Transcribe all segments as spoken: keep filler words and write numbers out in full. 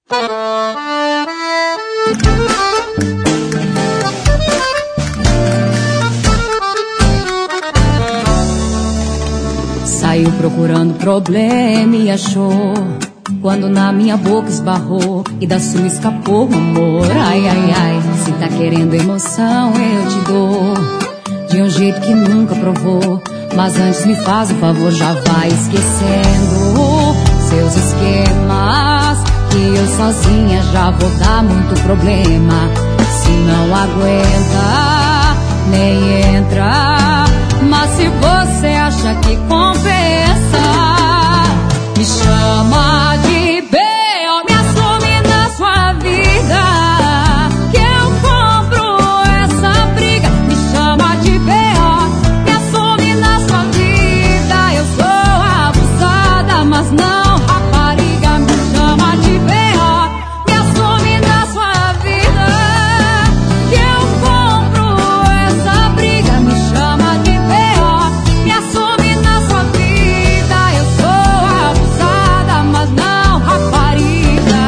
Saiu procurando problema e achou, quando na minha boca esbarrou e da sua escapou o amor. Ai, ai, ai, se tá querendo emoção eu te dou, de um jeito que nunca provou. Mas antes me faz o favor, já vai esquecendo seus esquemas, que eu sozinha já vou dar muito problema. Se não aguenta, nem entra. Mas se você acha que compensa, me chama de B O, me assume na sua vida, que eu compro essa briga. Me chama de B O, me assume na sua vida. Eu sou abusada, mas não rapariga. Me chama de B O, me assume na sua vida, que eu compro essa briga. Me chama de B O, me assume na sua vida. Eu sou abusada, mas não rapariga.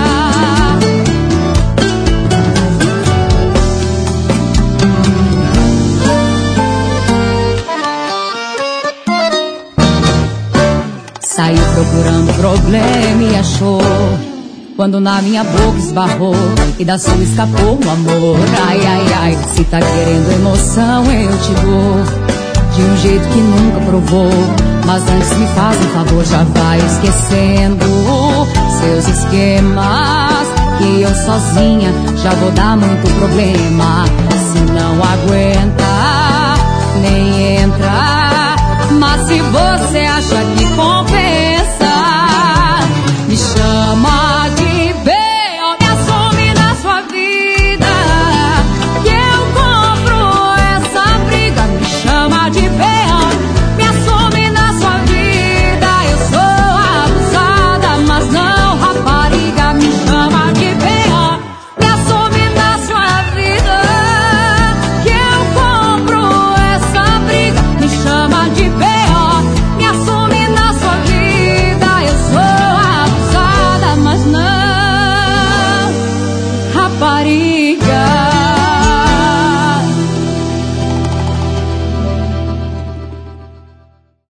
Saiu procurando problema e achou, quando na minha boca esbarrou e da sua escapou o amor. Ai, ai, ai, se tá querendo emoção eu te dou, de um jeito que nunca provou. Mas antes me faz um favor, já vai esquecendo seus esquemas, que eu sozinha já vou dar muito problema. Se não aguenta, nem entra. Mas se você acha que compensa,